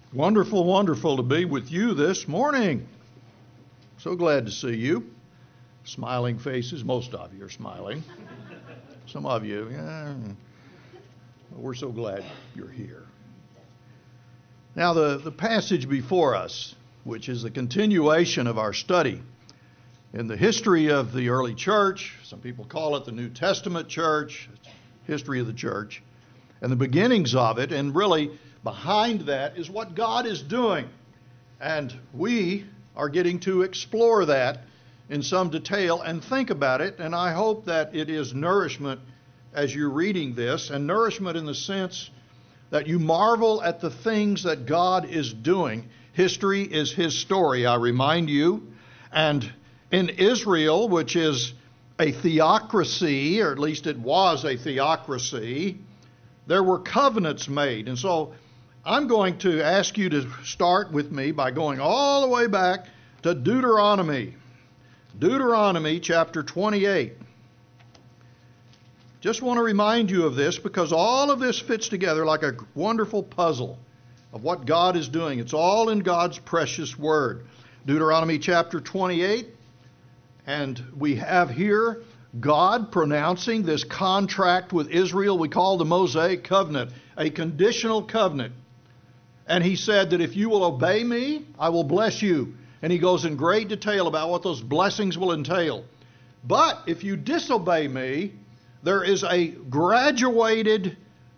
Wonderful, wonderful to be with you this morning. So glad to see you. Smiling faces. Most of you are smiling. Some of you, we're so glad you're here. Now, the passage before us, which is the continuation of our study in the history of the early church, some people call it the New Testament church, history of the church, and the beginnings of it, and really behind that is what God is doing. And we are getting to explore that in some detail and think about it, and I hope that it is nourishment as you're reading this, and nourishment in the sense that you marvel at the things that God is doing. History is His story, I remind you, and in Israel, which is a theocracy, or at least it was a theocracy, there were covenants made. And so I'm going to ask you to start with me by going all the way back to Deuteronomy. Deuteronomy chapter 28. Just want to remind you of this because all of this fits together like a wonderful puzzle of what God is doing. It's all in God's precious word. Deuteronomy chapter 28. And we have here God pronouncing this contract with Israel we call the Mosaic covenant, a conditional covenant. And He said that if you will obey me, I will bless you. And He goes in great detail about what those blessings will entail. But if you disobey me, there is a graduated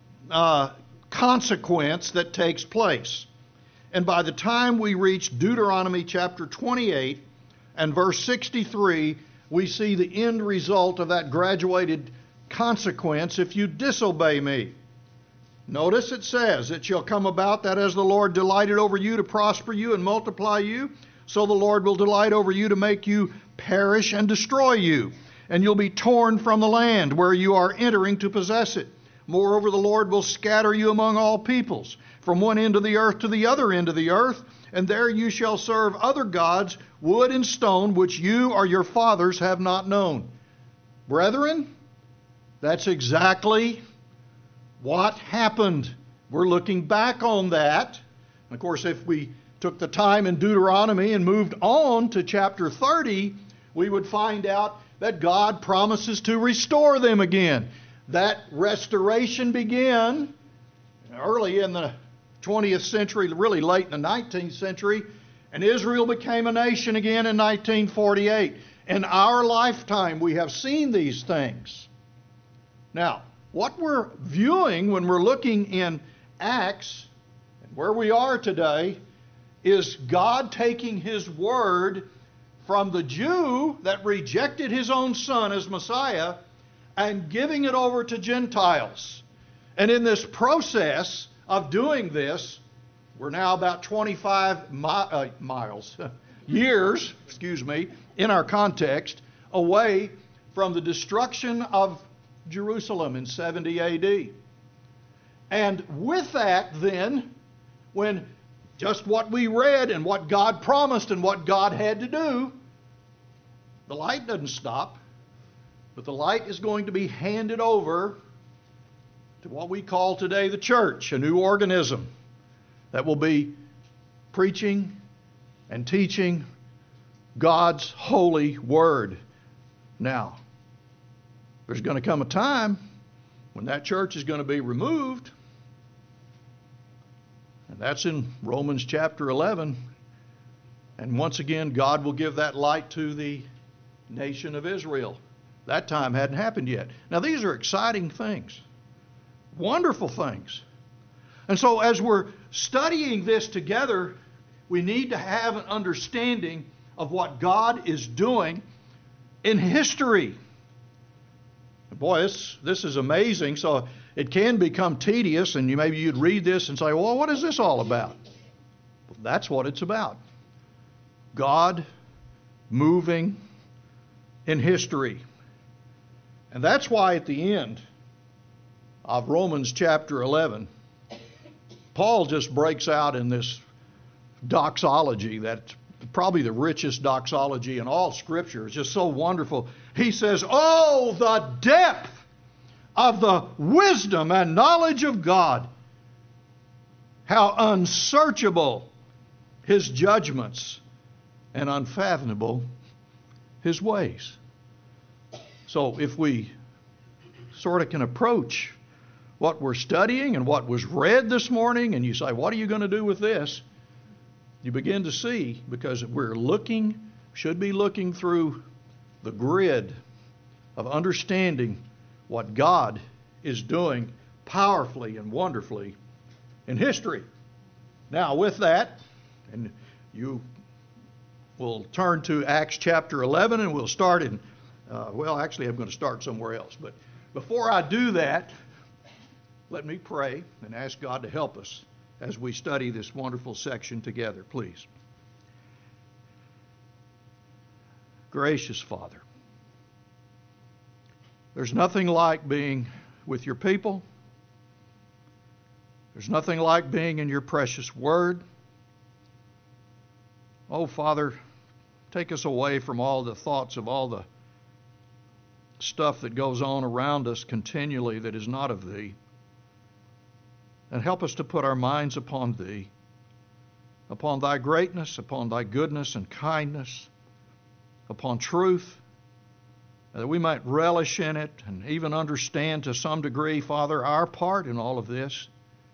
consequence that takes place. And by the time we reach Deuteronomy chapter 28 and verse 63, we see the end result of that graduated consequence if you disobey me. Notice it says, it shall come about that as the Lord delighted over you to prosper you and multiply you, so the Lord will delight over you to make you perish and destroy you. And you'll be torn from the land where you are entering to possess it. Moreover, the Lord will scatter you among all peoples, from one end of the earth to the other end of the earth, and there you shall serve other gods, wood and stone, which you or your fathers have not known. Brethren, that's exactly what happened. We're looking back on that. And of course, if we took the time in Deuteronomy and moved on to chapter 30, we would find out that God promises to restore them again. That restoration began early in the 20th century, really late in the 19th century, and Israel became a nation again in 1948. In our lifetime, we have seen these things. Now, what we're viewing when we're looking in Acts, and where we are today, is God taking His word from the Jew that rejected his own son as Messiah and giving it over to Gentiles. And in this process of doing this, we're now about 25 years, in our context, away from the destruction of Jerusalem in 70 AD. And with that then, when just what we read and what God promised and what God had to do, the light doesn't stop, but the light is going to be handed over to what we call today the church, a new organism that will be preaching and teaching God's holy word. Now, there's going to come a time when that church is going to be removed, and that's in Romans chapter 11. And once again, God will give that light to the nation of Israel. That time hadn't happened yet. Now, these are exciting things, wonderful things. And so as we're studying this together, we need to have an understanding of what God is doing in history. Boy, this is amazing. So it can become tedious, and maybe you'd read this and say, well, what is this all about? Well, that's what it's about. God moving in history. And that's why at the end of Romans chapter 11, Paul just breaks out in this doxology that's probably the richest doxology in all Scripture. It's just so wonderful. He says, oh, the depth of the wisdom and knowledge of God. How unsearchable His judgments and unfathomable His ways. So if we sort of can approach what we're studying and what was read this morning, and you say, what are you going to do with this? You begin to see, because we're should be looking through the grid of understanding what God is doing powerfully and wonderfully in history. Now, with that, and you will turn to Acts chapter 11, and we'll start in, actually I'm going to start somewhere else. But before I do that, let me pray and ask God to help us as we study this wonderful section together, please. Gracious Father, there's nothing like being with your people. There's nothing like being in your precious Word. Oh, Father, take us away from all the thoughts of all the stuff that goes on around us continually that is not of Thee. And help us to put our minds upon Thee, upon Thy greatness, upon Thy goodness and kindness, upon truth, that we might relish in it and even understand to some degree, Father, our part in all of this,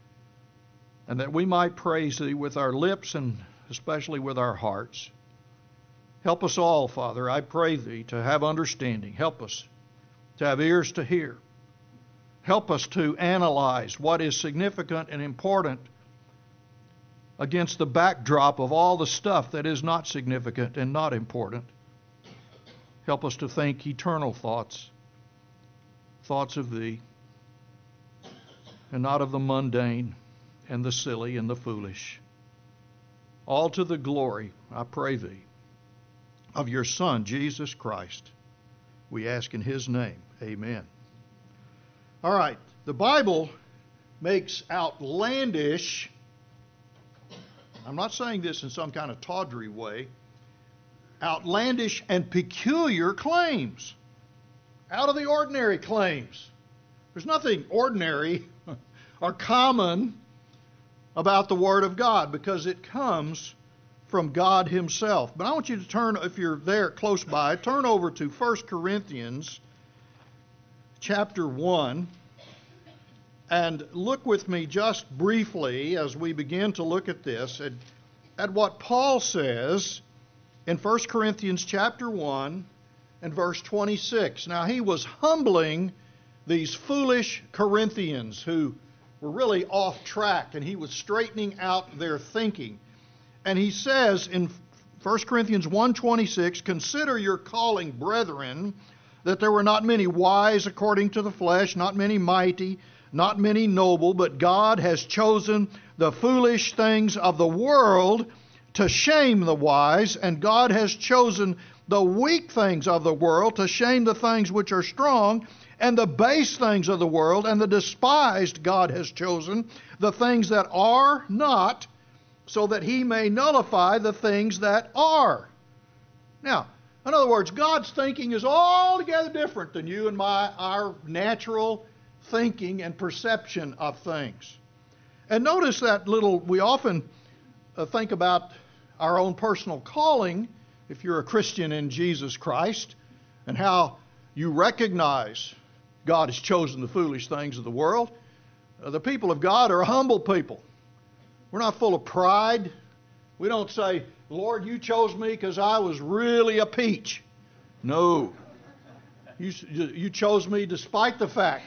and that we might praise Thee with our lips and especially with our hearts. Help us all, Father, I pray Thee, to have understanding. Help us to have ears to hear. Help us to analyze what is significant and important against the backdrop of all the stuff that is not significant and not important. Help us to think eternal thoughts, thoughts of Thee, and not of the mundane and the silly and the foolish. All to the glory, I pray Thee, of your Son, Jesus Christ. We ask in His name. Amen. All right, the Bible makes outlandish, I'm not saying this in some kind of tawdry way, outlandish and peculiar claims. Out of the ordinary claims. There's nothing ordinary or common about the Word of God because it comes from God Himself. But I want you to turn, if you're there close by, turn over to 1 Corinthians chapter 1 and look with me just briefly as we begin to look at this at what Paul says in 1 Corinthians chapter 1 and verse 26. Now, he was humbling these foolish Corinthians who were really off track, and he was straightening out their thinking. And he says in 1 Corinthians 1:26, "Consider your calling, brethren, that there were not many wise according to the flesh, not many mighty, not many noble, but God has chosen the foolish things of the world to shame the wise, and God has chosen the weak things of the world to shame the things which are strong, and the base things of the world, and the despised God has chosen, the things that are not, so that He may nullify the things that are." Now, in other words, God's thinking is altogether different than you and our natural thinking and perception of things. And notice that we often think about our own personal calling, if you're a Christian in Jesus Christ, and how you recognize God has chosen the foolish things of the world. The people of God are a humble people. We're not full of pride. We don't say, "Lord, you chose me because I was really a peach." No. You chose me despite the fact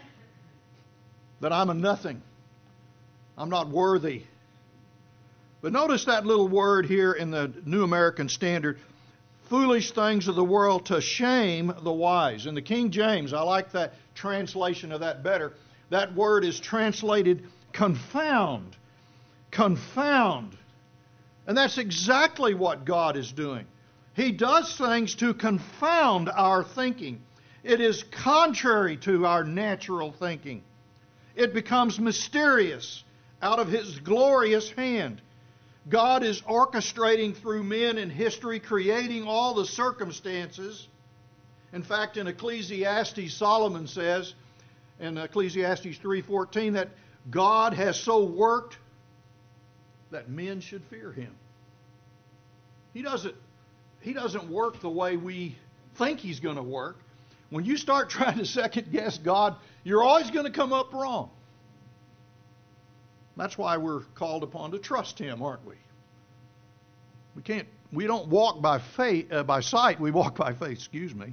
that I'm a nothing. I'm not worthy. But notice that little word here in the New American Standard, foolish things of the world to shame the wise. In the King James, I like that translation of that better. That word is translated confound. Confound. And that's exactly what God is doing. He does things to confound our thinking. It is contrary to our natural thinking. It becomes mysterious out of His glorious hand. God is orchestrating through men in history, creating all the circumstances. In fact, in Ecclesiastes, Solomon says in Ecclesiastes 3:14 that God has so worked that men should fear him. He doesn't work the way we think he's going to work. When you start trying to second guess God, you're always going to come up wrong. That's why we're called upon to trust him, aren't we? We don't walk by faith, by sight, we walk by faith, excuse me.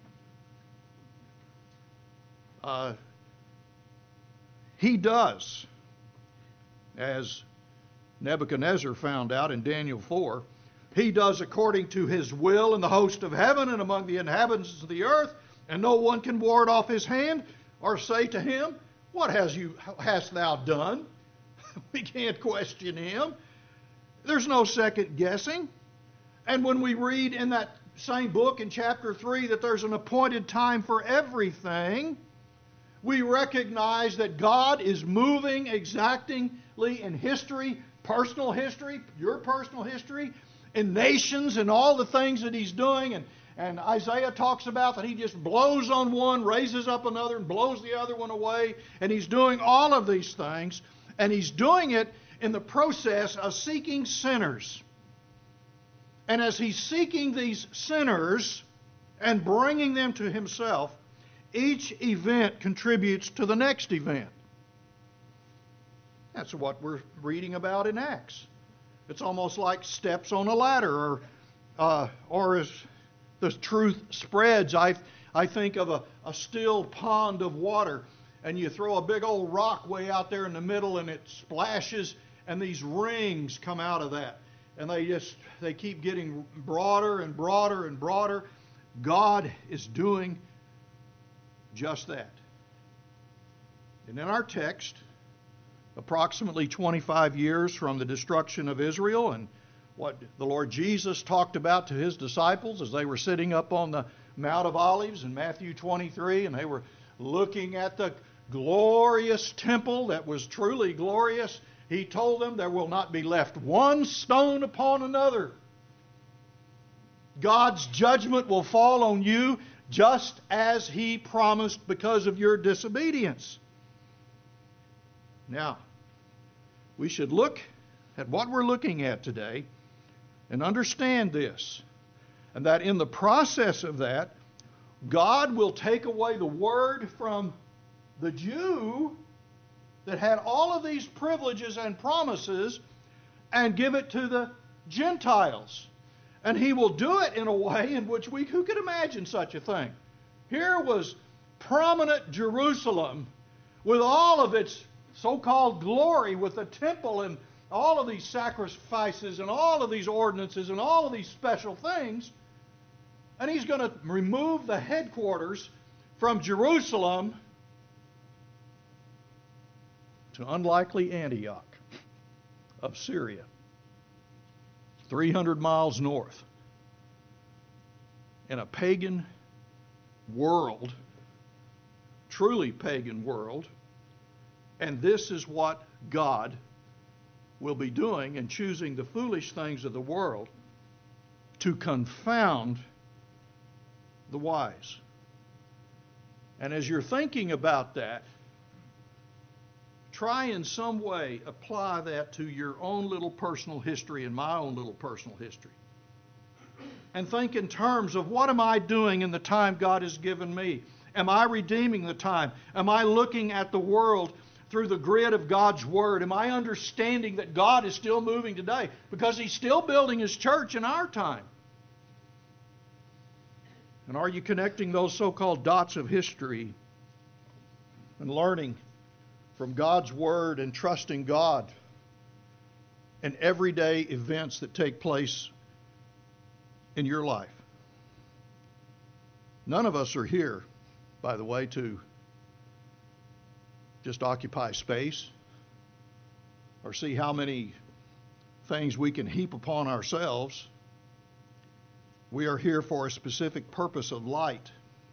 He does, as Nebuchadnezzar found out in Daniel 4, he does according to his will in the host of heaven and among the inhabitants of the earth, and no one can ward off his hand or say to him, what hast thou done? We can't question him. There's no second guessing. And when we read in that same book in chapter 3 that there's an appointed time for everything, we recognize that God is moving exactingly in history, personal history, your personal history, in nations and all the things that he's doing. And Isaiah talks about that he just blows on one, raises up another, and blows the other one away. And he's doing all of these things. And he's doing it in the process of seeking sinners. And as he's seeking these sinners and bringing them to himself, each event contributes to the next event. That's what we're reading about in Acts. It's almost like steps on a ladder, or as the truth spreads, I think of a still pond of water, and you throw a big old rock way out there in the middle, and it splashes, and these rings come out of that. And they keep getting broader and broader and broader. God is doing just that. And in our text, approximately 25 years from the destruction of Israel and what the Lord Jesus talked about to his disciples as they were sitting up on the Mount of Olives in Matthew 23, and they were looking at the glorious temple that was truly glorious. He told them there will not be left one stone upon another. God's judgment will fall on you just as he promised because of your disobedience. Now, we should look at what we're looking at today and understand this, and that in the process of that, God will take away the word from the Jew that had all of these privileges and promises and give it to the Gentiles. And he will do it in a way in which who could imagine such a thing? Here was prominent Jerusalem with all of its so-called glory, with the temple and all of these sacrifices and all of these ordinances and all of these special things. And he's going to remove the headquarters from Jerusalem to unlikely Antioch of Syria, 300 miles north, in a pagan world, truly pagan world. And this is what God will be doing and choosing the foolish things of the world to confound the wise. And as you're thinking about that, try in some way apply that to your own little personal history and my own little personal history. And think in terms of, what am I doing in the time God has given me? Am I redeeming the time? Am I looking at the world through the grid of God's Word? Am I understanding that God is still moving today? Because He's still building His church in our time. And are you connecting those so-called dots of history and learning from God's Word and trusting God in everyday events that take place in your life? None of us are here, by the way, to just occupy space or see how many things we can heap upon ourselves. We are here for a specific purpose of light.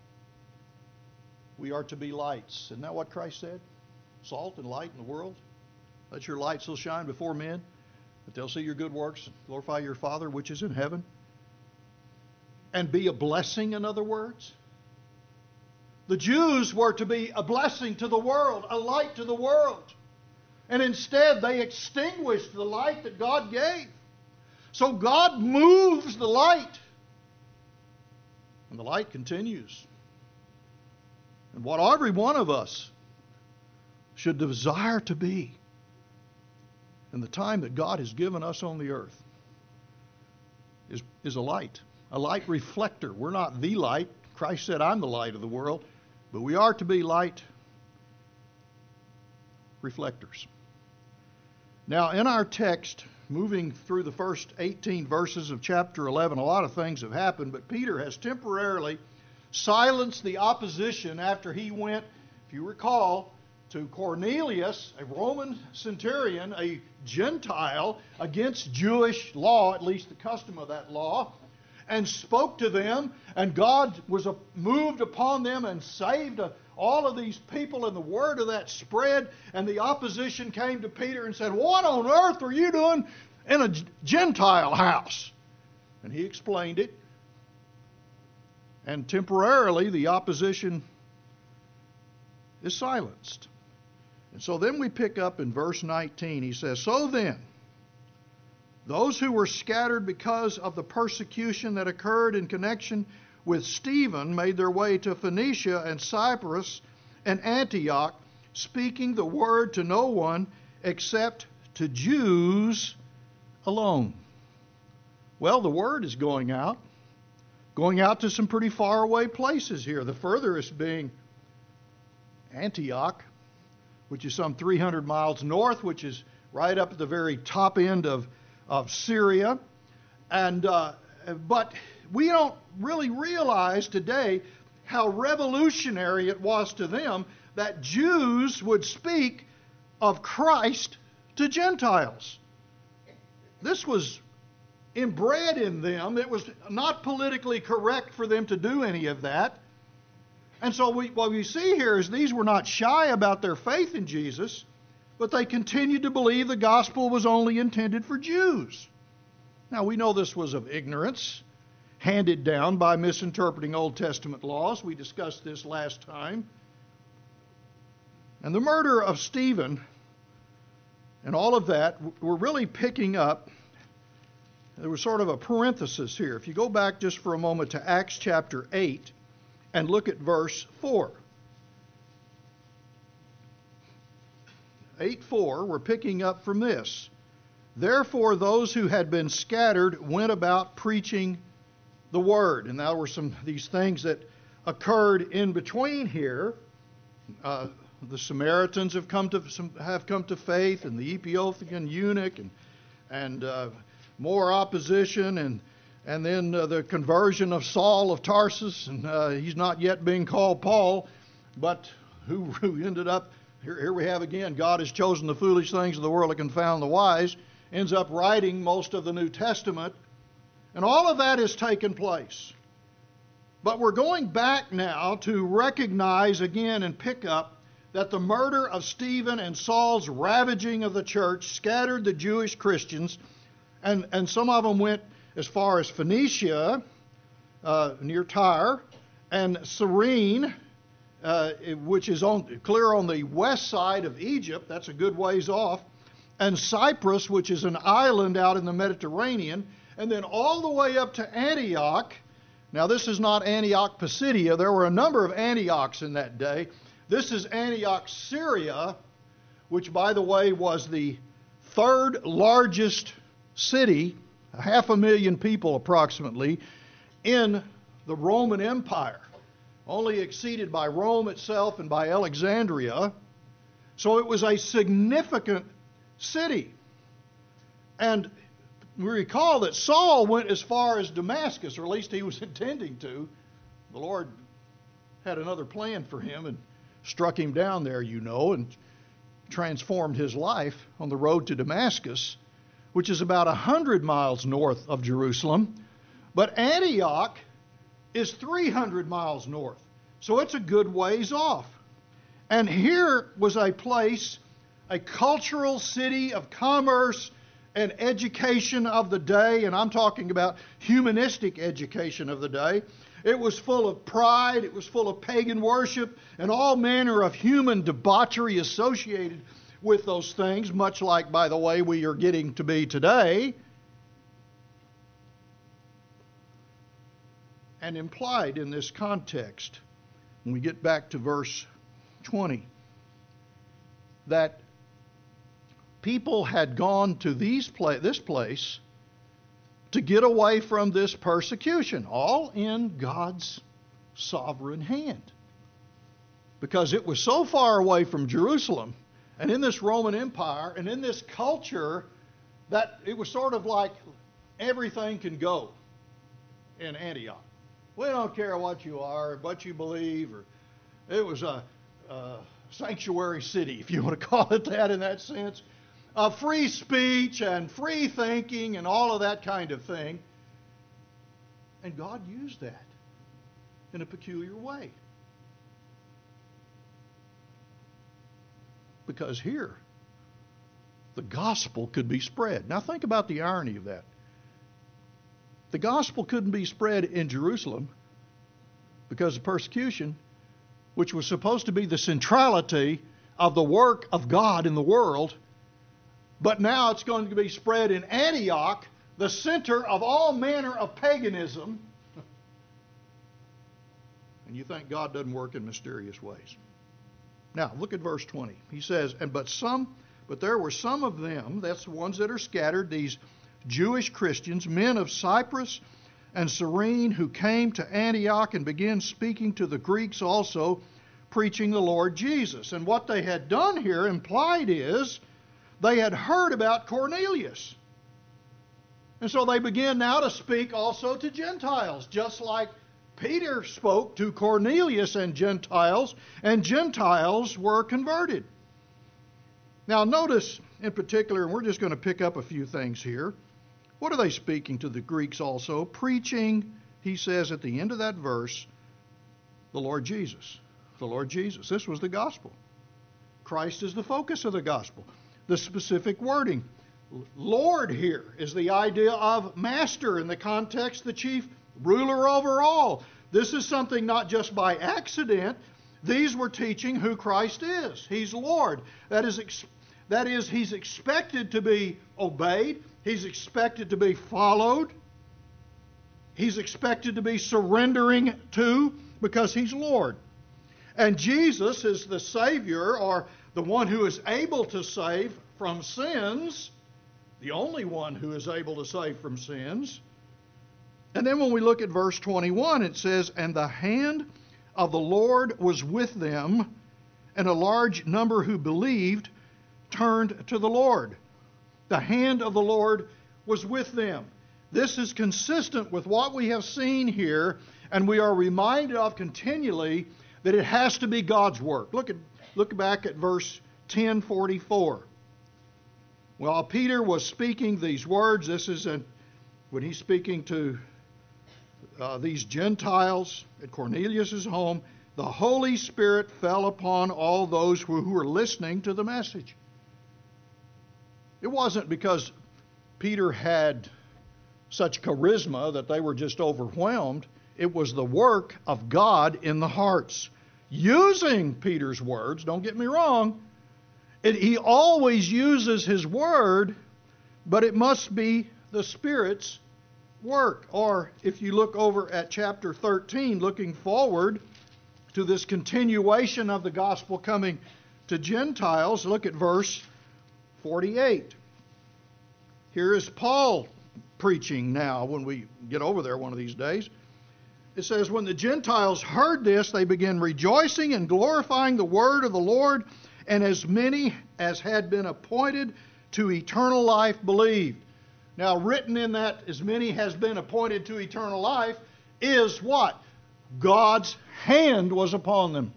We are to be lights. Isn't that what Christ said? Salt and light in the world. Let your light so shine before men that they'll see your good works and glorify your Father which is in heaven. And be a blessing, in other words. The Jews were to be a blessing to the world, a light to the world. And instead, they extinguished the light that God gave. So God moves the light. And the light continues. And what every one of us should desire to be in the time that God has given us on the earth is a light reflector. We're not the light. Christ said, I'm the light of the world. But we are to be light reflectors. Now, in our text, moving through the first 18 verses of chapter 11, a lot of things have happened, but Peter has temporarily silenced the opposition after he went, if you recall, to Cornelius, a Roman centurion, a Gentile, against Jewish law, at least the custom of that law, and spoke to them, and God was moved upon them and saved all of these people, and the word of that spread, and the opposition came to Peter and said, what on earth are you doing in a Gentile house? And he explained it, and temporarily the opposition is silenced. And so then we pick up in verse 19. He says, so then, those who were scattered because of the persecution that occurred in connection with Stephen made their way to Phoenicia and Cyprus and Antioch, speaking the word to no one except to Jews alone. Well, the word is going out to some pretty far away places here. The furthest being Antioch, which is some 300 miles north, which is right up at the very top end of Syria. But we don't really realize today how revolutionary it was to them that Jews would speak of Christ to Gentiles. This was inbred in them. It was not politically correct for them to do any of that. And so what we see here is these were not shy about their faith in Jesus, but they continued to believe the gospel was only intended for Jews. Now, we know this was of ignorance, handed down by misinterpreting Old Testament laws. We discussed this last time. And the murder of Stephen and all of that, we're really picking up. There was sort of a parenthesis here. If you go back just for a moment to Acts chapter 8 and look at verse 4. 8:4, we're picking up from this. Therefore, those who had been scattered went about preaching the word. And there were these things that occurred in between here. The Samaritans have come to faith, and the Ethiopian eunuch, and more opposition, and then the conversion of Saul of Tarsus, and he's not yet being called Paul, but who ended up. Here we have again, God has chosen the foolish things of the world to confound the wise, ends up writing most of the New Testament, and all of that has taken place. But we're going back now to recognize again and pick up that the murder of Stephen and Saul's ravaging of the church scattered the Jewish Christians, and some of them went as far as Phoenicia, near Tyre, and Cyrene, which is clear on the west side of Egypt. That's a good ways off. And Cyprus, which is an island out in the Mediterranean. And then all the way up to Antioch. Now, this is not Antioch Pisidia. There were a number of Antiochs in that day. This is Antioch, Syria, which, by the way, was the third largest city, 500,000 people approximately, in the Roman Empire. Only exceeded by Rome itself and by Alexandria. So it was a significant city. And we recall that Saul went as far as Damascus, or at least he was intending to. The Lord had another plan for him and struck him down there, and transformed his life on the road to Damascus, which is about 100 miles north of Jerusalem. But Antioch is 300 miles north. So it's a good ways off. And here was a place, a cultural city of commerce and education of the day, and I'm talking about humanistic education of the day. It was full of pride, it was full of pagan worship, and all manner of human debauchery associated with those things, much like, by the way, we are getting to be today. And implied in this context, when we get back to verse 20, that people had gone to this place to get away from this persecution, all in God's sovereign hand. Because it was so far away from Jerusalem and in this Roman Empire and in this culture that it was sort of like everything can go in Antioch. We don't care what you are, what you believe, or it was a sanctuary city, if you want to call it that in that sense, of free speech and free thinking and all of that kind of thing. And God used that in a peculiar way. Because here, the gospel could be spread. Now think about the irony of that. The gospel couldn't be spread in Jerusalem because of persecution, which was supposed to be the centrality of the work of God in the world. But now it's going to be spread in Antioch, the center of all manner of paganism. And you think God doesn't work in mysterious ways. Now, look at verse 20. He says, but there were some of them, that's the ones that are scattered, these Jewish Christians, men of Cyprus and Cyrene, who came to Antioch and began speaking to the Greeks also, preaching the Lord Jesus. And what they had done here, implied is, they had heard about Cornelius. And so they began now to speak also to Gentiles, just like Peter spoke to Cornelius and Gentiles were converted. Now notice in particular, and we're just going to pick up a few things here. What are they speaking to the Greeks also? Preaching, he says at the end of that verse, the Lord Jesus. The Lord Jesus. This was the gospel. Christ is the focus of the gospel. The specific wording. Lord here is the idea of master, in the context, the chief ruler over all. This is something not just by accident. These were teaching who Christ is. He's Lord. That is, He's expected to be obeyed. He's expected to be followed. He's expected to be surrendering to, because He's Lord. And Jesus is the Savior, or the one who is able to save from sins, the only one who is able to save from sins. And then when we look at verse 21, it says, and the hand of the Lord was with them, and a large number who believed turned to the Lord. The hand of the Lord was with them. This is consistent with what we have seen here, and we are reminded of continually that it has to be God's work. Look back at verse 10:44. While Peter was speaking these words, this is when he's speaking to these Gentiles at Cornelius' home, the Holy Spirit fell upon all those who were listening to the message. It wasn't because Peter had such charisma that they were just overwhelmed. It was the work of God in the hearts. Using Peter's words, don't get me wrong, he always uses his word, but it must be the Spirit's work. Or if you look over at chapter 13, looking forward to this continuation of the gospel coming to Gentiles, look at verse 48. Here is Paul preaching now when we get over there one of these days. It says, when the Gentiles heard this, they began rejoicing and glorifying the word of the Lord, and as many as had been appointed to eternal life believed. Now, written in that, as many has been appointed to eternal life, is what? God's hand was upon them.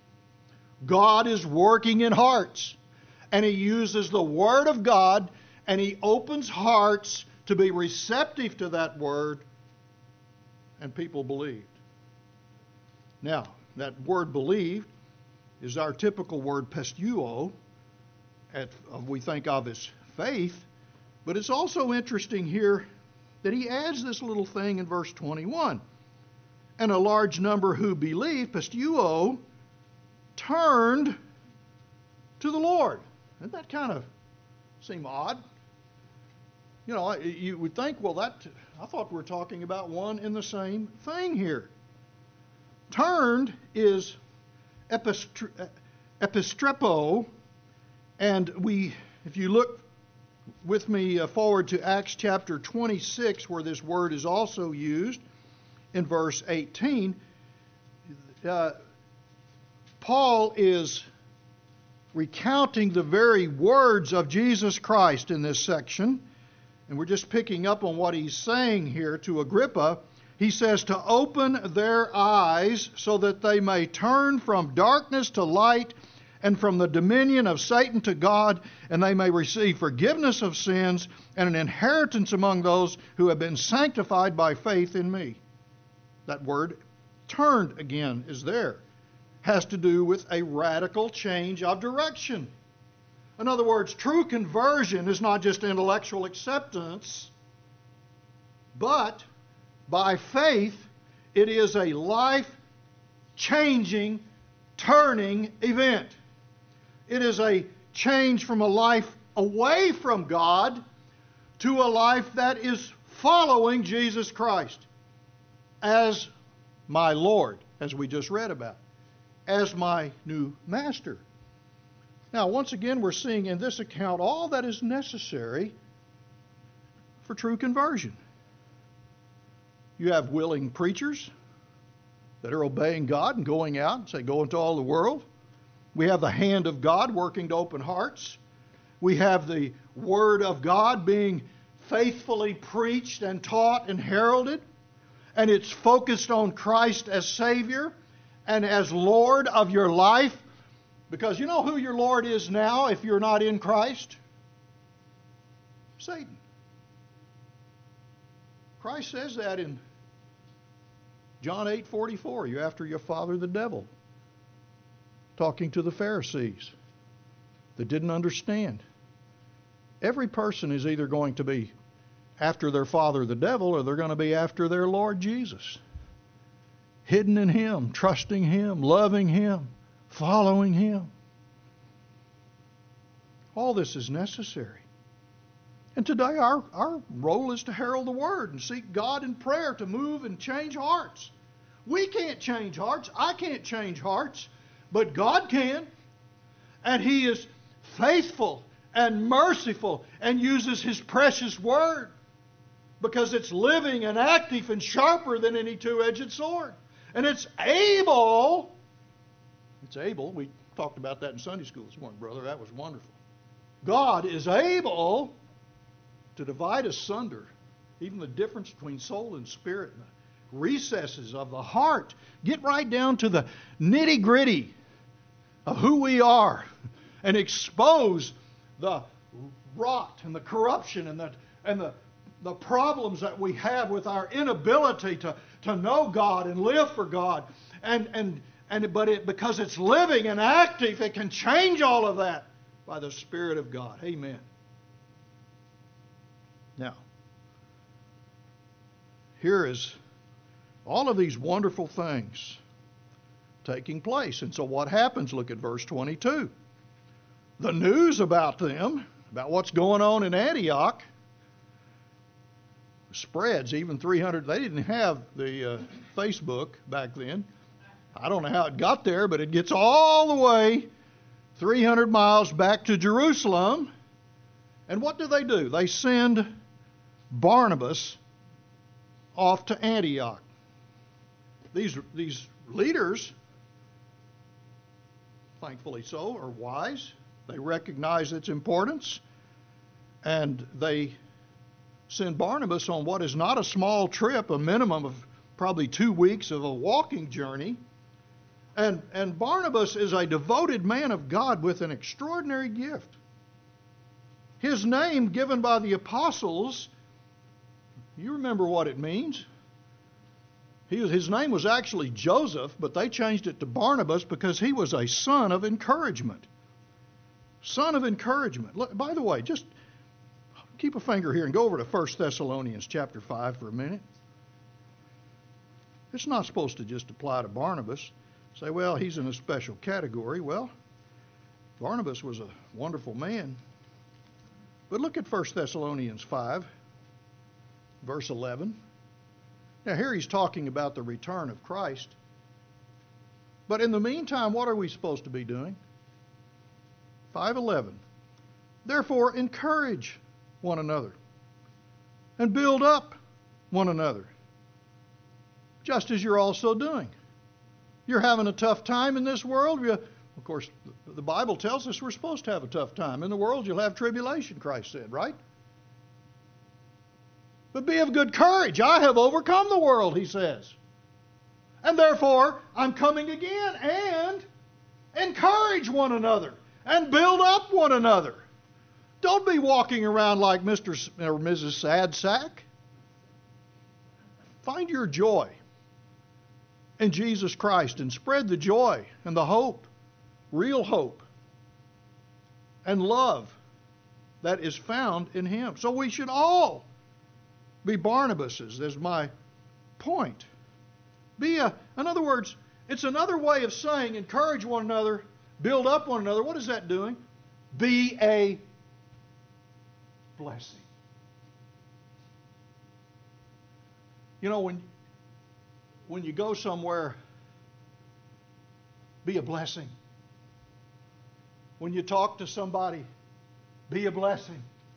God is working in hearts, and He uses the Word of God, and He opens hearts to be receptive to that Word, and people believed. Now, that word believed is our typical word pisteuo, we think of as faith, but it's also interesting here that he adds this little thing in verse 21. And a large number who believed, pisteuo, turned to the Lord. Doesn't that kind of seem odd? You know, you would think, well, I thought we were talking about one and the same thing here. Turned is epistrepo, and if you look with me forward to Acts chapter 26, where this word is also used in verse 18, Paul is recounting the very words of Jesus Christ in this section, and we're just picking up on what he's saying here to Agrippa. He says to open their eyes so that they may turn from darkness to light and from the dominion of Satan to God, and they may receive forgiveness of sins and an inheritance among those who have been sanctified by faith in me. That word, turned again, is there. Has to do with a radical change of direction. In other words, true conversion is not just intellectual acceptance, but by faith, it is a life-changing, turning event. It is a change from a life away from God to a life that is following Jesus Christ as my Lord, as we just read about, as my new master. Now, once again, we're seeing in this account all that is necessary for true conversion. You have willing preachers that are obeying God and going out and say, go into all the world. We have the hand of God working to open hearts. We have the Word of God being faithfully preached and taught and heralded. And it's focused on Christ as Savior and as Lord of your life. Because you know who your Lord is now if you're not in Christ? Satan. Christ says that in John 8:44. You're after your father the devil. Talking to the Pharisees that didn't understand. Every person is either going to be after their father the devil or they're going to be after their Lord Jesus. Hidden in Him, trusting Him, loving Him, following Him. All this is necessary. And today our role is to herald the Word and seek God in prayer to move and change hearts. We can't change hearts. I can't change hearts. But God can. And He is faithful and merciful and uses His precious Word because it's living and active and sharper than any two-edged sword. And it's able, we talked about that in Sunday school this morning, brother. That was wonderful. God is able to divide asunder even the difference between soul and spirit and the recesses of the heart. Get right down to the nitty-gritty of who we are and expose the rot and the corruption and the problems that we have with our inability to know God and live for God. Because it's living and active, it can change all of that by the Spirit of God. Amen. Now, here is all of these wonderful things taking place. And so what happens? Look at verse 22. The news about them, about what's going on in Antioch, spreads. Even 300, they didn't have the Facebook back then. I don't know how it got there, but it gets all the way 300 miles back to Jerusalem. And what do? They send Barnabas off to Antioch. These leaders, thankfully so, are wise. They recognize its importance. And they send Barnabas on what is not a small trip, a minimum of probably 2 weeks of a walking journey. And Barnabas is a devoted man of God with an extraordinary gift. His name given by the apostles, you remember what it means. His name was actually Joseph, but they changed it to Barnabas because he was a son of encouragement. Son of encouragement. Look, by the way, just keep a finger here and go over to 1 Thessalonians chapter 5 for a minute. It's not supposed to just apply to Barnabas. Say, well, he's in a special category. Well, Barnabas was a wonderful man. But look at 1 Thessalonians 5, verse 11. Now here he's talking about the return of Christ. But in the meantime, what are we supposed to be doing? 5:11. Therefore, encourage one another and build up one another, just as you're also doing. You're having a tough time in this world. Of course, the Bible tells us we're supposed to have a tough time. In the world, you'll have tribulation, Christ said, right? But be of good courage. I have overcome the world, he says. And therefore, I'm coming again, and encourage one another and build up one another. Don't be walking around like Mr. or Mrs. Sad Sack. Find your joy in Jesus Christ and spread the joy and the hope, real hope, and love that is found in Him. So we should all be Barnabases, is my point. In other words, it's another way of saying encourage one another, build up one another. What is that doing? Be a blessing. You know, when you go somewhere, be a blessing. When you talk to somebody, be a blessing.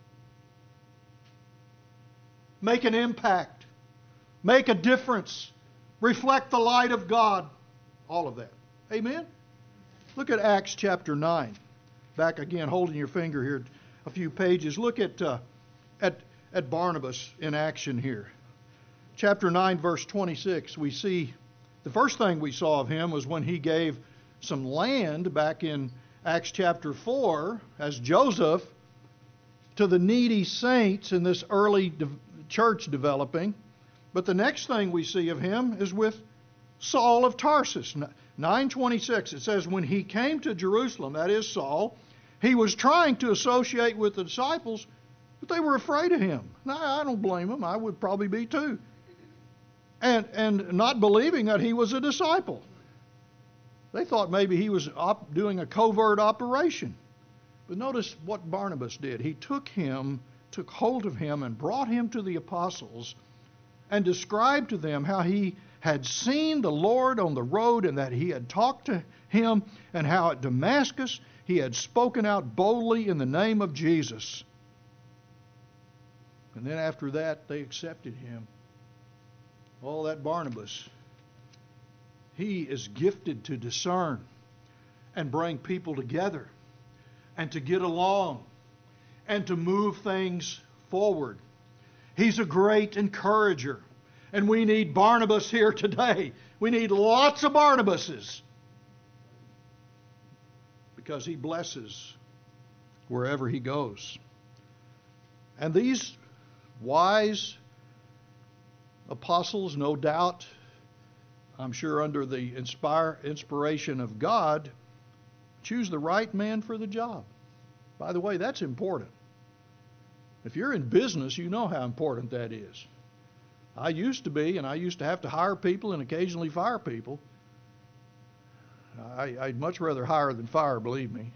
Make an impact. Make a difference. Reflect the light of God. All of that. Amen? Look at Acts chapter 9. Back again, holding your finger here a few pages. Look at Barnabas in action here. Chapter 9, verse 26, we see the first thing we saw of him was when he gave some land back in Acts chapter 4 as Joseph to the needy saints in this early church developing. But the next thing we see of him is with Saul of Tarsus. 9:26, it says, when he came to Jerusalem, that is Saul, he was trying to associate with the disciples, but they were afraid of him. Now, I don't blame them. I would probably be too. And not believing that he was a disciple. They thought maybe he was doing a covert operation. But notice what Barnabas did. He took hold of him and brought him to the apostles and described to them how he had seen the Lord on the road and that he had talked to him, and how at Damascus he had spoken out boldly in the name of Jesus. And then after that, they accepted him. Oh, that Barnabas, he is gifted to discern and bring people together and to get along and to move things forward. He's a great encourager. And we need Barnabas here today. We need lots of Barnabases. Because he blesses wherever he goes. And these wise apostles, no doubt, I'm sure under the inspiration of God, choose the right man for the job. By the way, that's important. If you're in business, you know how important that is. I used to be, and I used to have to hire people and occasionally fire people. I'd much rather hire than fire, believe me.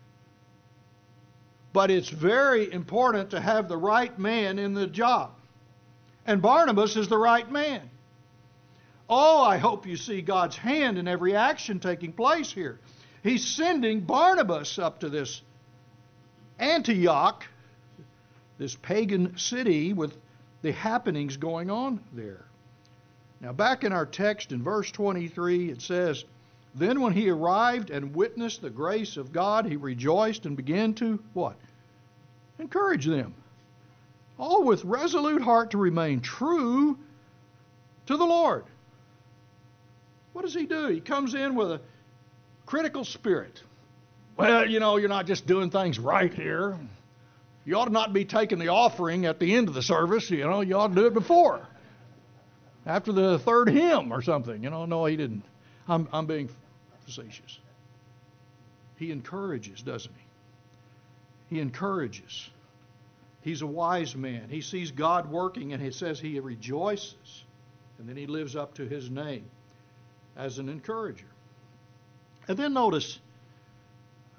But it's very important to have the right man in the job. And Barnabas is the right man. Oh, I hope you see God's hand in every action taking place here. He's sending Barnabas up to this Antioch, this pagan city with the happenings going on there. Now back in our text in verse 23 it says, then when he arrived and witnessed the grace of God, he rejoiced and began to, what? Encourage them. All with resolute heart to remain true to the Lord. What does he do? He comes in with a critical spirit. Well, you know, you're not just doing things right here. You ought to not be taking the offering at the end of the service. You know, you ought to do it before. After the third hymn or something. You know, no, he didn't. I'm being facetious. He encourages, doesn't he? He encourages. He's a wise man. He sees God working, and he says he rejoices. And then he lives up to his name as an encourager. And then notice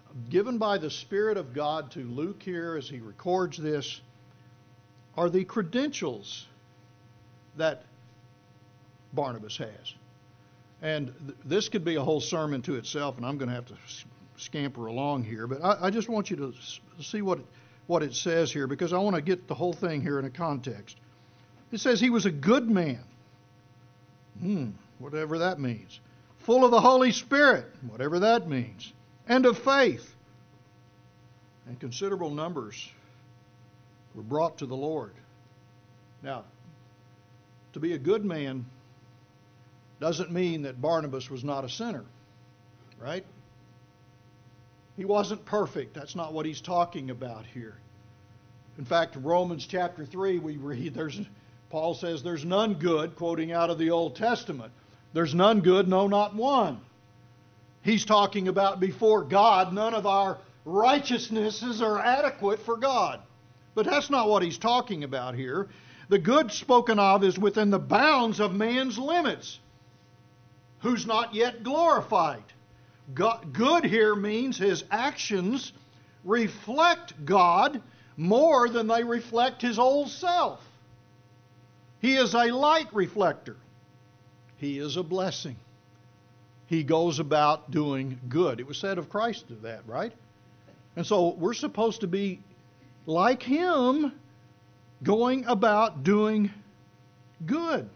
given by the Spirit of God to Luke here as he records this are the credentials that Barnabas has. And this could be a whole sermon to itself, and I'm going to have to scamper along here. But I just want you to see what it says here, because I want to get the whole thing here in a context. It says he was a good man. Whatever that means. Full of the Holy Spirit, whatever that means. And of faith. And considerable numbers were brought to the Lord. Now, to be a good man doesn't mean that Barnabas was not a sinner, right? He wasn't perfect. That's not what he's talking about here. In fact, Romans chapter 3, we read, Paul says, there's none good, quoting out of the Old Testament. There's none good, no, not one. He's talking about before God, none of our righteousnesses are adequate for God. But that's not what he's talking about here. The good spoken of is within the bounds of man's limits, who's not yet glorified. Good here means his actions reflect God more than they reflect his old self. He is a light reflector. He is a blessing. He goes about doing good. It was said of Christ to that, right? And so we're supposed to be like him, going about doing good.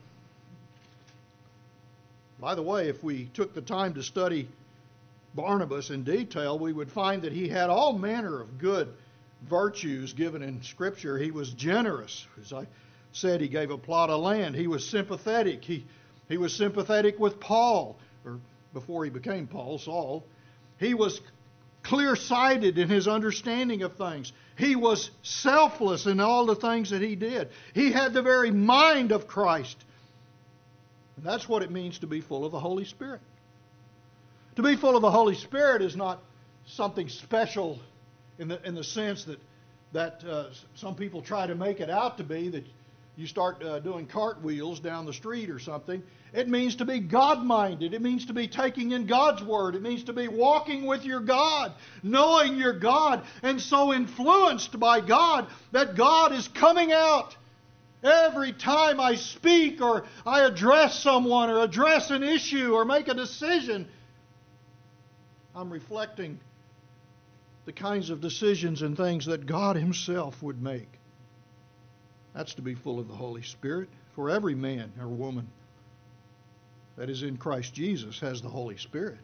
By the way, if we took the time to study Barnabas in detail, we would find that he had all manner of good virtues given in Scripture. He was generous. As I said, he gave a plot of land. He was sympathetic. He was sympathetic with Paul, or before he became Paul, Saul. He was clear-sighted in his understanding of things. He was selfless in all the things that he did. He had the very mind of Christ. And that's what it means to be full of the Holy Spirit. To be full of the Holy Spirit is not something special in the sense that some people try to make it out to be, that you start doing cartwheels down the street or something. It means to be God-minded. It means to be taking in God's Word. It means to be walking with your God, knowing your God, and so influenced by God that God is coming out. Every time I speak or I address someone or address an issue or make a decision, I'm reflecting the kinds of decisions and things that God Himself would make. That's to be full of the Holy Spirit. For every man or woman that is in Christ Jesus has the Holy Spirit.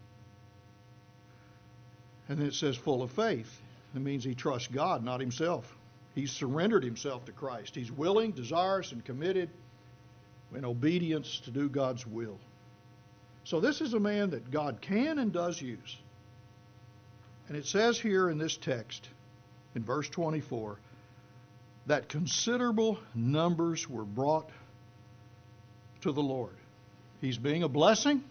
And then it says full of faith. It means he trusts God, not himself. He's surrendered himself to Christ. He's willing, desirous, and committed in obedience to do God's will. So this is a man that God can and does use. And it says here in this text, in verse 24, that considerable numbers were brought to the Lord. He's being a blessing.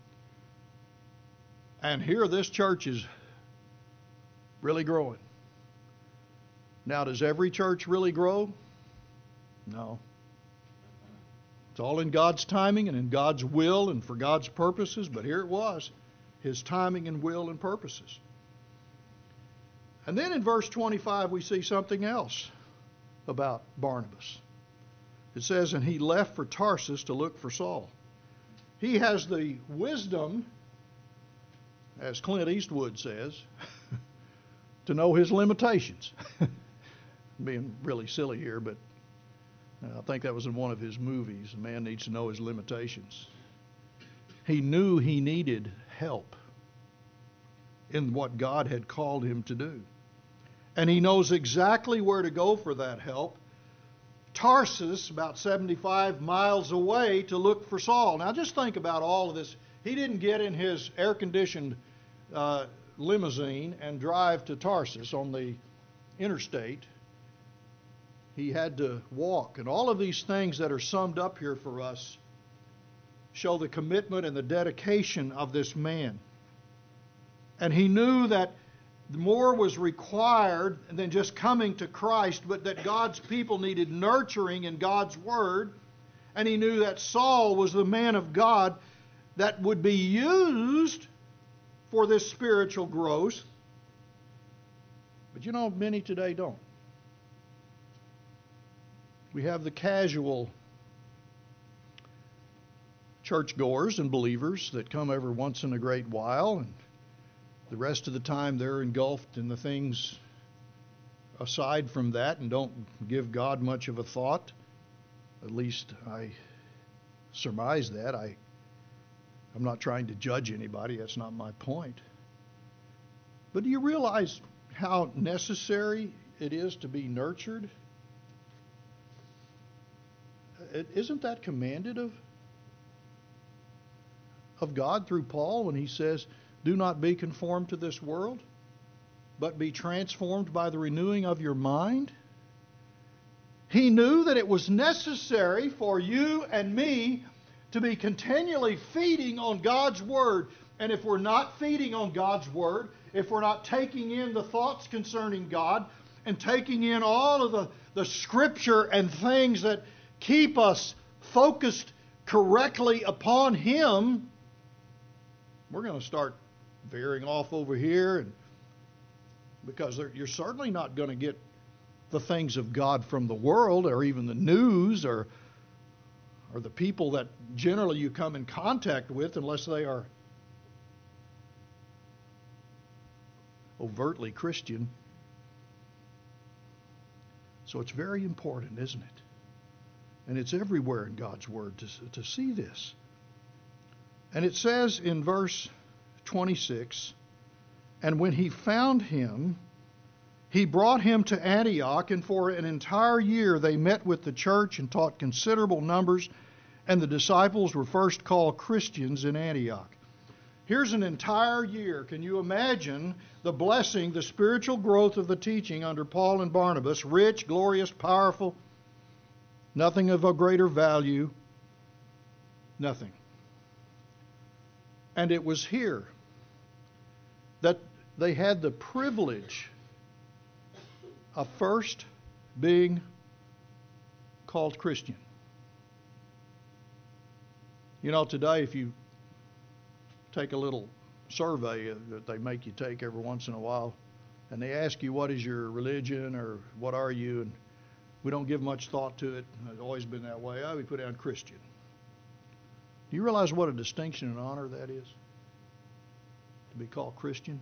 And here this church is really growing. Now, does every church really grow? No. It's all in God's timing and in God's will and for God's purposes, but here it was, His timing and will and purposes. And then in verse 25 we see something else about Barnabas. It says, and he left for Tarsus to look for Saul. He has the wisdom, as Clint Eastwood says, to know his limitations. Being really silly here, but I think that was in one of his movies. A man needs to know his limitations. He knew he needed help in what God had called him to do. And he knows exactly where to go for that help. Tarsus, about 75 miles away, to look for Saul. Now just think about all of this. He didn't get in his air-conditioned limousine and drive to Tarsus on the interstate. He had to walk. And all of these things that are summed up here for us show the commitment and the dedication of this man. And he knew that more was required than just coming to Christ, but that God's people needed nurturing in God's Word. And he knew that Saul was the man of God that would be used for this spiritual growth But you know, many today don't. We have the casual churchgoers and believers that come every once in a great while, and the rest of the time they're engulfed in the things aside from that and don't give God much of a thought. At least I surmise that. I'm not trying to judge anybody. That's not my point. But do you realize how necessary it is to be nurtured? Isn't that commanded of God through Paul when he says, do not be conformed to this world, but be transformed by the renewing of your mind? He knew that it was necessary for you and me to be continually feeding on God's Word. And if we're not feeding on God's Word, if we're not taking in the thoughts concerning God and taking in all of the Scripture and things that keep us focused correctly upon Him, we're going to start veering off over here, and because you're certainly not going to get the things of God from the world or even the news or the people that generally you come in contact with, unless they are overtly Christian. So it's very important, isn't it? And it's everywhere in God's Word to see this. And it says in verse 26, and when he found him, he brought him to Antioch, and for an entire year they met with the church and taught considerable numbers, and the disciples were first called Christians in Antioch. Here's an entire year. Can you imagine the blessing, the spiritual growth of the teaching under Paul and Barnabas? Rich, glorious, powerful, nothing of a greater value, nothing. And it was here that they had the privilege of first being called Christian. You know, today if you take a little survey that they make you take every once in a while, and they ask you what is your religion or what are you, and we don't give much thought to it. It's always been that way. We put down Christian. Do you realize what a distinction and honor that is? To be called Christian?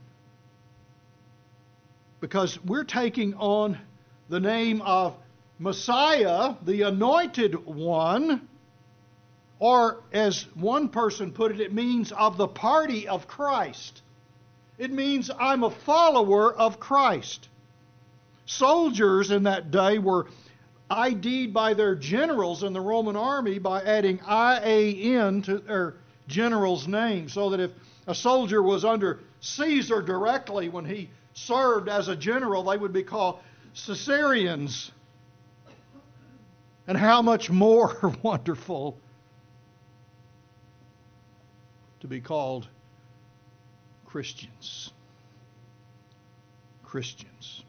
Because we're taking on the name of Messiah, the Anointed One, or as one person put it, it means of the party of Christ. It means I'm a follower of Christ. Soldiers in that day were ID'd by their generals in the Roman army by adding IAN to their general's name, so that if a soldier was under Caesar directly when he served as a general, they would be called Caesarians. And how much more wonderful to be called Christians. Christians.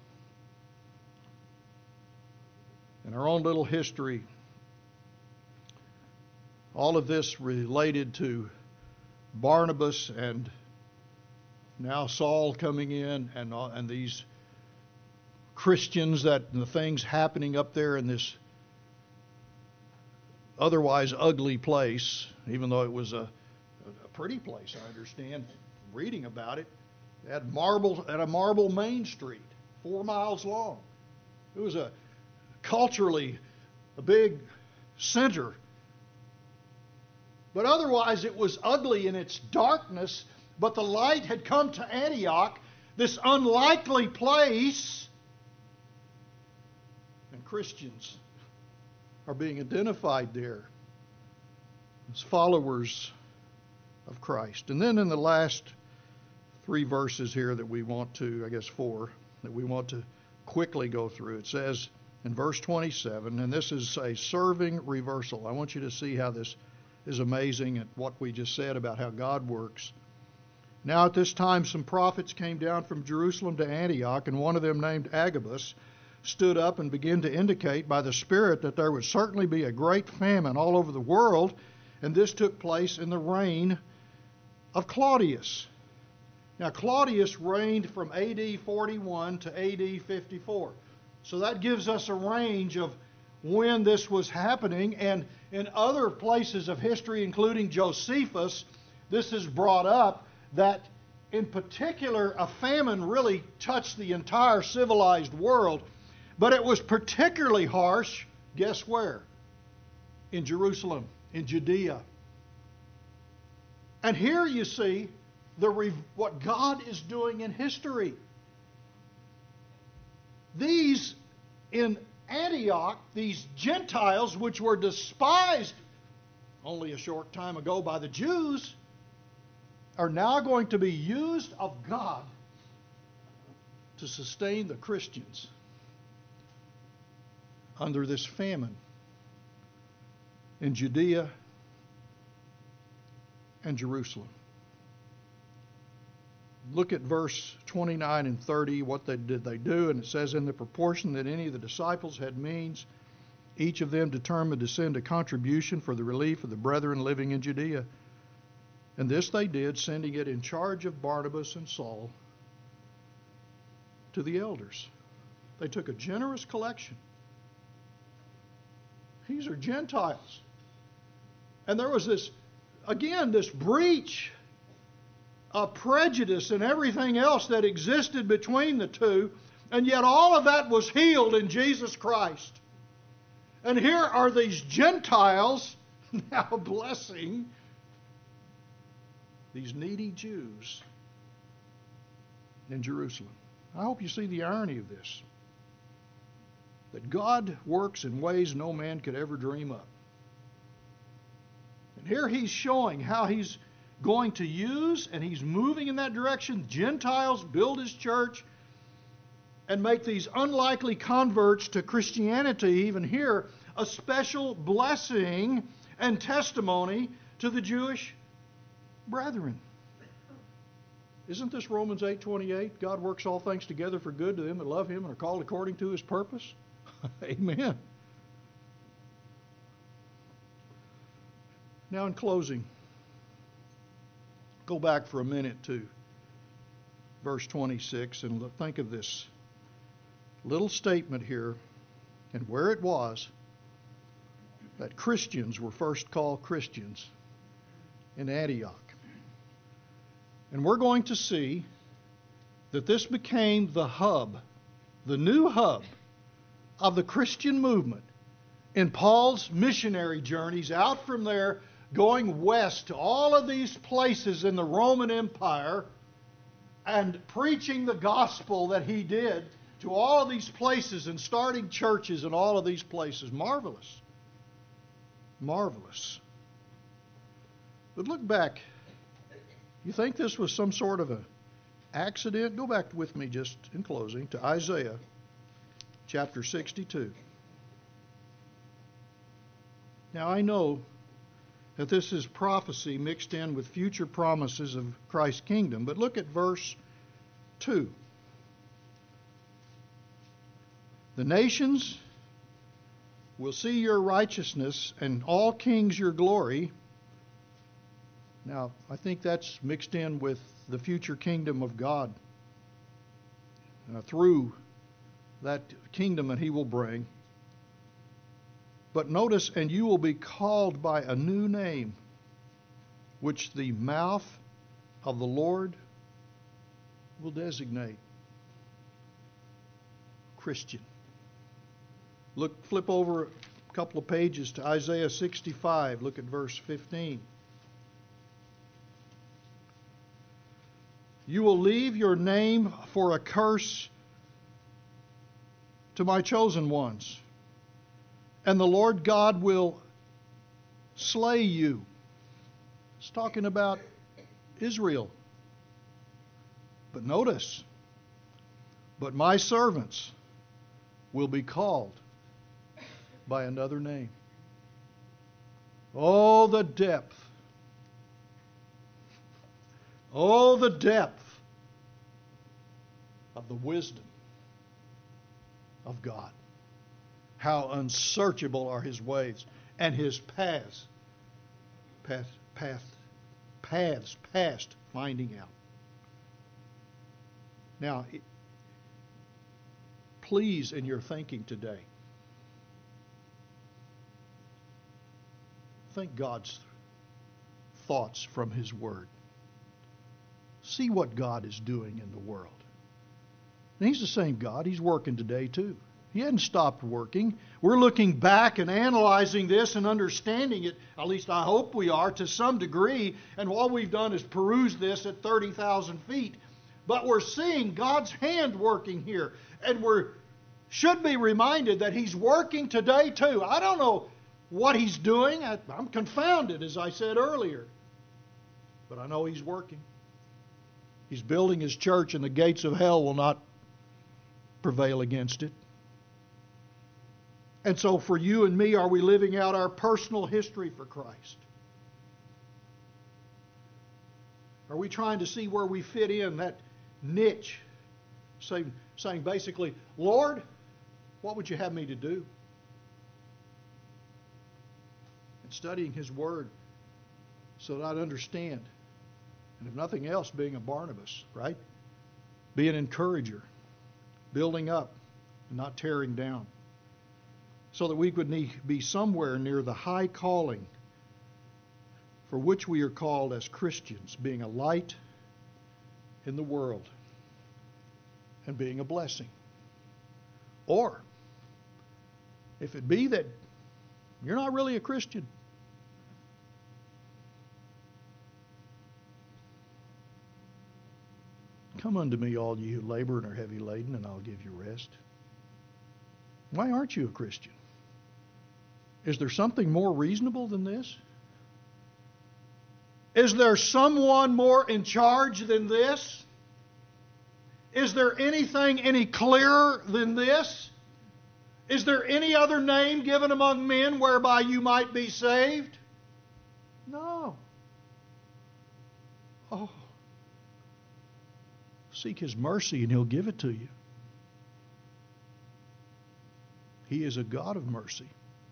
In our own little history, all of this related to Barnabas and now Saul coming in and these Christians, that the things happening up there in this otherwise ugly place, even though it was a pretty place, I understand, reading about it. It had a marble main street, 4 miles long. It was culturally a big center. But otherwise it was ugly in its darkness. But the light had come to Antioch, this unlikely place, and Christians are being identified there as followers of Christ. And then in the last 3 verses here that we want to, I guess 4, that we want to quickly go through, it says in verse 27, and this is a serving reversal. I want you to see how this is amazing at what we just said about how God works. Now at this time some prophets came down from Jerusalem to Antioch, and one of them, named Agabus, stood up and began to indicate by the Spirit that there would certainly be a great famine all over the world, and this took place in the reign of Claudius. Now, Claudius reigned from AD 41 to AD 54. So that gives us a range of when this was happening. And in other places of history, including Josephus, this is brought up that in particular a famine really touched the entire civilized world. But it was particularly harsh, guess where? In Jerusalem, in Judea. And here you see what God is doing in history. These in Antioch, these Gentiles, which were despised only a short time ago by the Jews, are now going to be used of God to sustain the Christians under this famine in Judea and Jerusalem. Look at verse 29 and 30, what did they do? And it says, in the proportion that any of the disciples had means, each of them determined to send a contribution for the relief of the brethren living in Judea. And this they did, sending it in charge of Barnabas and Saul to the elders. They took a generous collection. These are Gentiles. And there was this breach of prejudice and everything else that existed between the two, and yet all of that was healed in Jesus Christ. And here are these Gentiles now blessing these needy Jews in Jerusalem. I hope you see the irony of this, that God works in ways no man could ever dream up. And here he's showing how he's going to use, and he's moving in that direction, Gentiles, build his church, and make these unlikely converts to Christianity, even here, a special blessing and testimony to the Jewish brethren. Isn't this Romans 8:28? God works all things together for good to them that love him and are called according to his purpose. Amen. Now, in closing, go back for a minute to verse 26 and think of this little statement here and where it was that Christians were first called Christians in Antioch. And we're going to see that this became the hub, the new hub of the Christian movement in Paul's missionary journeys out from there, going west to all of these places in the Roman Empire and preaching the gospel that he did to all of these places and starting churches in all of these places. Marvelous. Marvelous. But look back. You think this was some sort of an accident? Go back with me just in closing to Isaiah chapter 62. Now I know that this is prophecy mixed in with future promises of Christ's kingdom, but look at verse 2. The nations will see your righteousness and all kings your glory. Now, I think that's mixed in with the future kingdom of God through that kingdom that he will bring. But notice, and you will be called by a new name, which the mouth of the Lord will designate. Christian. Flip over a couple of pages to Isaiah 65. Look at verse 15. You will leave your name for a curse to my chosen ones, and the Lord God will slay you. It's talking about Israel. But notice, but my servants will be called by another name. Oh, the depth. Oh, the depth of the wisdom of God. How unsearchable are his ways and his paths past finding out. Now, please, in your thinking today, think God's thoughts from His Word. See what God is doing in the world. And He's the same God. He's working today too. He hadn't stopped working. We're looking back and analyzing this and understanding it, at least I hope we are, to some degree. And all we've done is peruse this at 30,000 feet. But we're seeing God's hand working here. And we should be reminded that He's working today too. I don't know what He's doing. I'm confounded, as I said earlier. But I know He's working. He's building His church, and the gates of hell will not prevail against it. And so for you and me, are we living out our personal history for Christ? Are we trying to see where we fit in that niche? Saying basically, Lord, what would you have me to do? And studying His Word so that I'd understand. And if nothing else, being a Barnabas, right? Be an encourager, building up, and not tearing down. So that we could be somewhere near the high calling for which we are called as Christians, being a light in the world and being a blessing. Or, if it be that you're not really a Christian, come unto me, all ye who labor and are heavy laden, and I'll give you rest. Why aren't you a Christian? Is there something more reasonable than this? Is there someone more in charge than this? Is there anything any clearer than this? Is there any other name given among men whereby you might be saved? No. Oh. Seek His mercy and He'll give it to you. He is a God of mercy.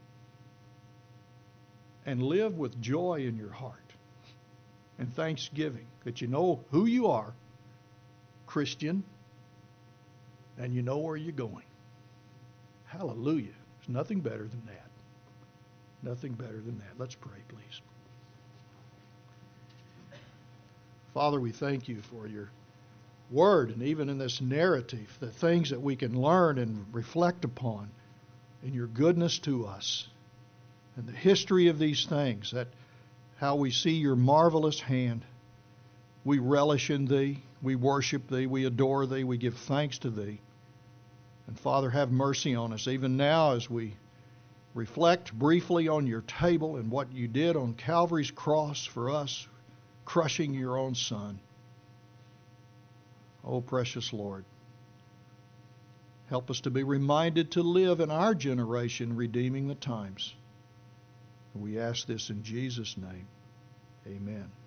And live with joy in your heart and thanksgiving that you know who you are, Christian, and you know where you're going. Hallelujah. There's nothing better than that. Nothing better than that. Let's pray, please. Father, we thank you for your Word, and even in this narrative, the things that we can learn and reflect upon in your goodness to us, and the history of these things, that how we see your marvelous hand. We relish in Thee, we worship Thee, we adore Thee, we give thanks to Thee. And Father, have mercy on us even now as we reflect briefly on your table and what you did on Calvary's cross for us, crushing your own Son. Oh, precious Lord, help us to be reminded to live in our generation, redeeming the times. We ask this in Jesus' name. Amen.